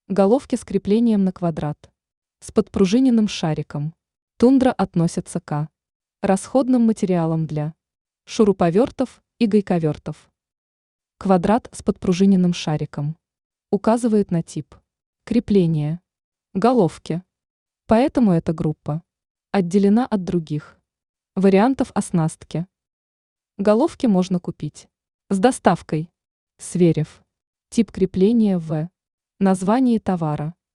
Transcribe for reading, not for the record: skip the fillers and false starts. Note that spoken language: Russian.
Головки с креплением на квадрат. С подпружиненным шариком. Тундра относится к расходным материалам для шуруповертов и гайковертов. Квадрат с подпружиненным шариком указывает на тип крепления головки. Поэтому эта группа отделена от других вариантов оснастки. Головки можно купить с доставкой, сверив тип крепления в названии товара.